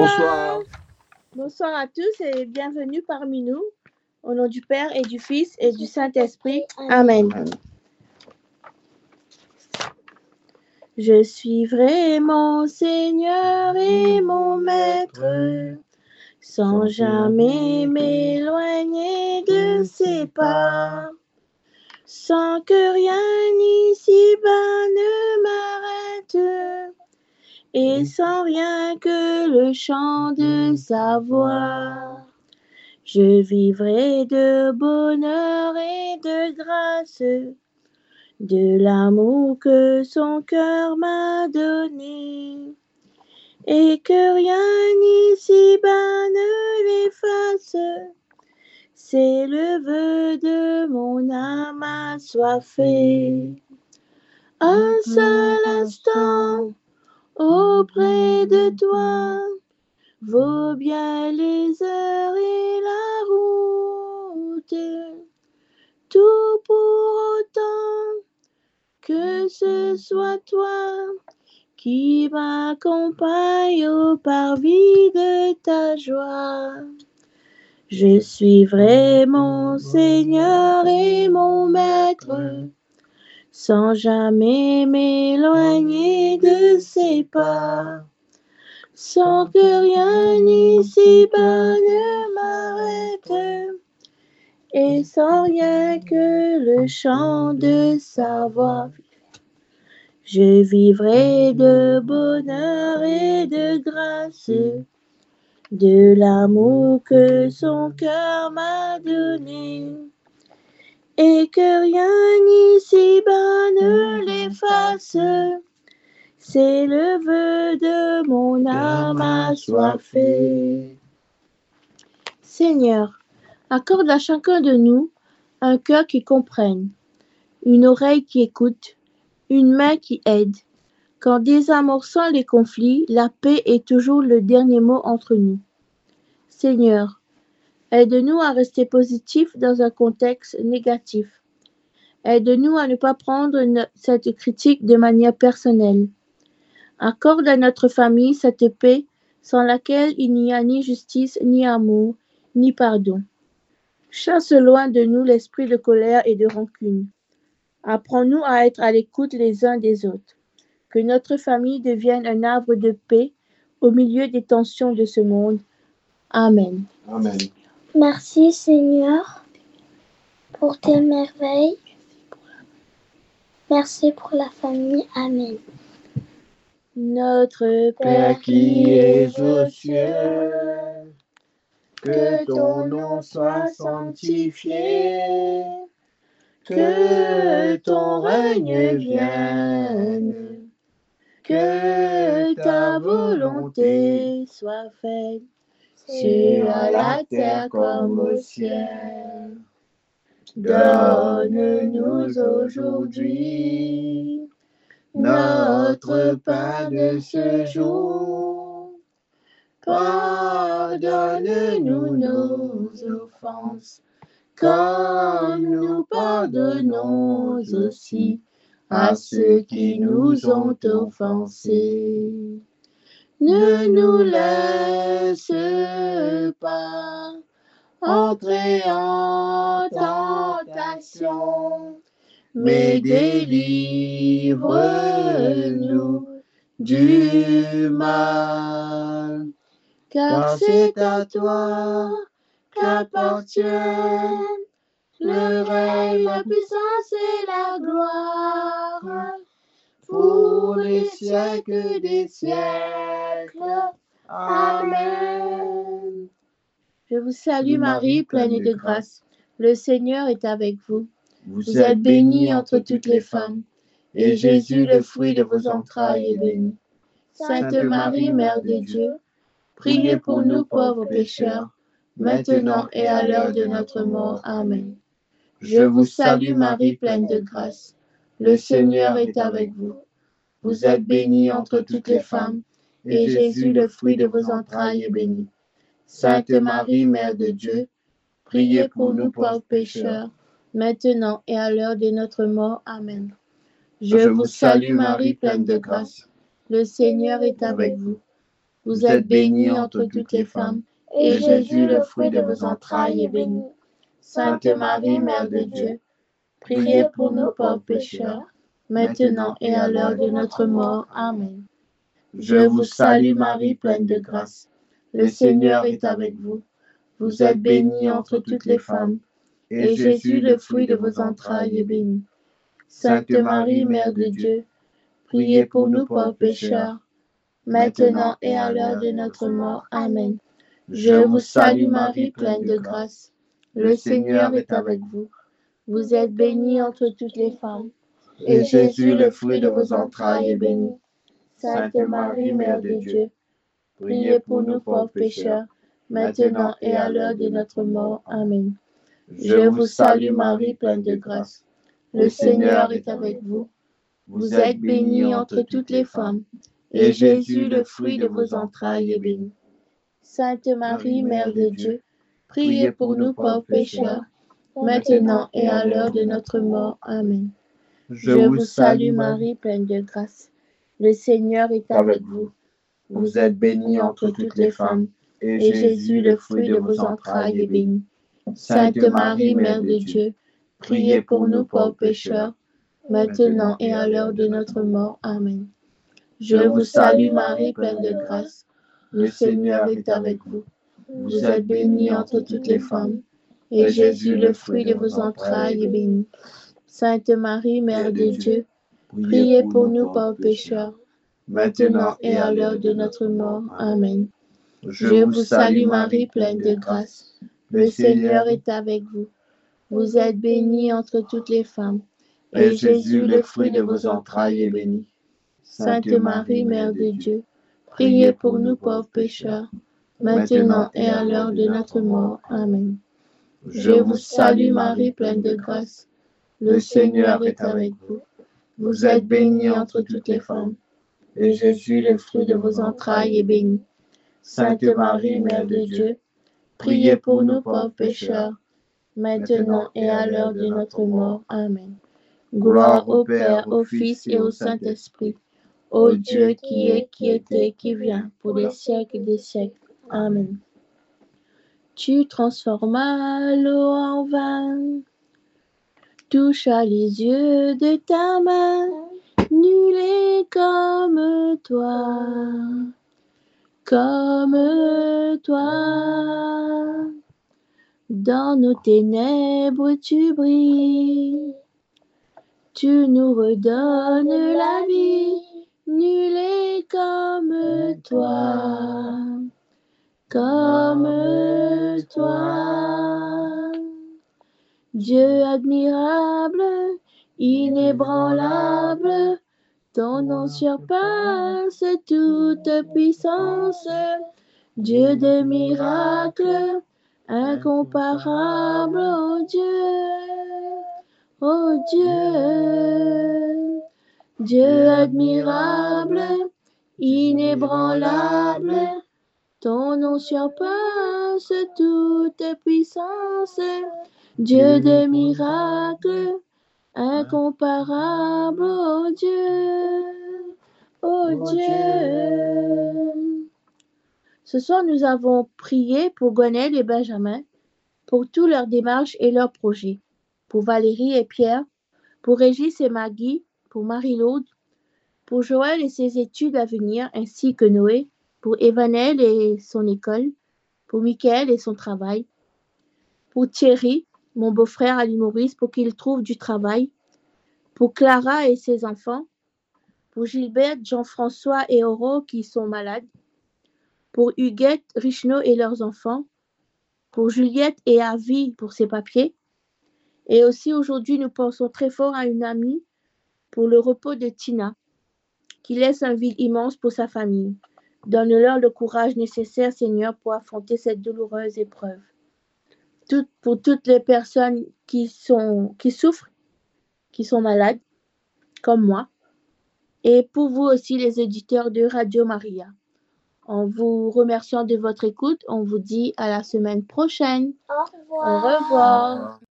Bonsoir. Bonsoir à tous et bienvenue parmi nous. Au nom du Père et du Fils et du Saint-Esprit. Amen. Je suivrai mon Seigneur et mon Maître, sans jamais m'éloigner de ses pas, sans que rien ici-bas ne m'arrête, et sans rien que le chant de sa voix. Je vivrai de bonheur et de grâce, de l'amour que son cœur m'a donné, et que rien ici-bas ne l'efface. C'est le vœu de mon âme assoiffée. Un seul instant auprès de toi vaut bien les heures et la route. Tout pour autant que ce soit toi qui m'accompagne au parvis de ta joie. Je suivrai mon Seigneur et mon Maître, sans jamais m'éloigner de ses pas, sans que rien ici-bas ne m'arrête, et sans rien que le chant de sa voix. Je vivrai de bonheur et de grâce, de l'amour que son cœur m'a donné, et que rien ici-bas ne l'efface. C'est le vœu de mon âme assoiffée. Seigneur, accorde à chacun de nous un cœur qui comprenne, une oreille qui écoute, une main qui aide. Qu'en désamorçant les conflits, la paix est toujours le dernier mot entre nous. Seigneur, aide-nous à rester positifs dans un contexte négatif. Aide-nous à ne pas prendre cette critique de manière personnelle. Accorde à notre famille cette paix sans laquelle il n'y a ni justice, ni amour, ni pardon. Chasse loin de nous l'esprit de colère et de rancune. Apprends-nous à être à l'écoute les uns des autres. Que notre famille devienne un arbre de paix au milieu des tensions de ce monde. Amen. Amen. Merci Seigneur pour tes merveilles. Merci pour la famille. Amen. Notre Père qui es aux cieux, que ton nom soit sanctifié, que ton règne vienne, que ta volonté soit faite sur la terre comme au ciel. Donne-nous aujourd'hui notre pain de ce jour. Pardonne-nous nos offenses, comme nous pardonnons aussi à ceux qui nous ont offensés. Ne nous laisse pas entrer en tentation, mais délivre-nous du mal. Car c'est à toi qu'appartiennent le règne, la puissance et la gloire, pour les siècles des siècles. Amen. Je vous salue Marie, pleine de grâce. Le Seigneur est avec vous. Vous êtes bénie entre toutes les femmes, et Jésus, le fruit de vos entrailles, est béni. Sainte Marie, Mère de Dieu, priez pour nous pauvres pécheurs, maintenant et à l'heure de notre mort. Amen. Je vous salue Marie, pleine de grâce. Le Seigneur est avec vous. Vous êtes bénie entre toutes les femmes, et Jésus, le fruit de vos entrailles, est béni. Sainte Marie, Mère de Dieu, priez pour nous pauvres pécheurs, maintenant et à l'heure de notre mort. Amen. Je vous salue Marie, pleine de grâce. Le Seigneur est avec vous. Vous êtes bénie entre toutes les femmes, et Jésus, le fruit de vos entrailles, est béni. Sainte Marie, Mère de Dieu, priez pour nous pauvres pécheurs, maintenant et à l'heure de notre mort. Amen. Je vous salue Marie, pleine de grâce. Le Seigneur est avec vous. Vous êtes bénie entre toutes les femmes, et Jésus, le fruit de vos entrailles, est béni. Sainte Marie, Mère de Dieu, priez pour nous pauvres pécheurs, maintenant et à l'heure de notre mort. Amen. Je vous salue Marie, pleine de grâce. Le Seigneur est avec vous. Vous êtes bénie entre toutes les femmes, et Jésus, le fruit de vos entrailles, est béni. Sainte Marie, Mère de Dieu, priez pour nous pauvres pécheurs, maintenant et à l'heure de notre mort. Amen. Je vous salue Marie, pleine de grâce. Le Seigneur est avec vous. Vous êtes bénie entre toutes les femmes, et Jésus, le fruit de vos entrailles, est béni. Sainte Marie, Mère de Dieu, priez pour nous pauvres pécheurs, maintenant et à l'heure de notre mort. Amen. Je vous salue Marie, pleine de grâce. Le Seigneur est avec vous. Vous êtes bénie entre toutes les femmes, et Jésus, le fruit de vos entrailles, est béni. Sainte Marie, Mère de Dieu, priez pour nous pauvres pécheurs, maintenant et à l'heure de notre mort. Amen. Je vous salue Marie, pleine de grâce. Le Seigneur est avec vous. Vous êtes bénie entre toutes les femmes, et Jésus, le fruit de vos entrailles, est béni. Sainte Marie, Mère de Dieu, priez pour nous pauvres pécheurs, maintenant et à l'heure de notre mort. Amen. Je vous salue Marie, pleine de grâce. Le Seigneur est avec vous. Vous êtes bénie entre toutes les femmes, et Jésus, le fruit de vos entrailles, est béni. Sainte Marie, Mère de Dieu, priez pour nous pauvres pécheurs, maintenant et à l'heure de notre mort. Amen. Je vous salue Marie, pleine de grâce. Le Seigneur est avec vous. Vous êtes bénie entre toutes les femmes, et Jésus, le fruit de vos entrailles, est béni. Sainte Marie, Mère de Dieu, priez pour nous pauvres pécheurs, maintenant et à l'heure de notre mort. Amen. Gloire au Père, au Fils et au Saint-Esprit, ô Dieu qui est, qui était, qui vient, pour les siècles des siècles. Amen. Tu transformas l'eau en vin, toucha les yeux de ta main, nul est comme toi, comme toi. Dans nos ténèbres tu brilles, tu nous redonnes la vie, nul est comme toi, comme toi. Dieu admirable, inébranlable, ton nom surpasse toute puissance. Dieu de miracles, incomparable, oh Dieu, Dieu admirable, inébranlable, ton nom surpasse toute puissance. Dieu de miracles, incomparable, oh Dieu, oh Dieu. Ce soir, nous avons prié pour Gonel et Benjamin, pour tous leurs démarches et leurs projets, pour Valérie et Pierre, pour Régis et Maggie, pour Marie-Laude, pour Joël et ses études à venir, ainsi que Noé, pour Evanel et son école, pour Michael et son travail, pour Thierry, mon beau-frère à l'île Maurice, pour qu'il trouve du travail, pour Clara et ses enfants, pour Gilbert, Jean-François et Auro qui sont malades, pour Huguette, Richno et leurs enfants, pour Juliette et Avi pour ses papiers. Et aussi aujourd'hui, nous pensons très fort à une amie pour le repos de Tina, qui laisse un vide immense pour sa famille. Donne-leur le courage nécessaire, Seigneur, pour affronter cette douloureuse épreuve. Pour toutes les personnes qui souffrent, qui sont malades, comme moi, et pour vous aussi, les auditeurs de Radio Maria. En vous remerciant de votre écoute, on vous dit à la semaine prochaine. Au revoir. Au revoir.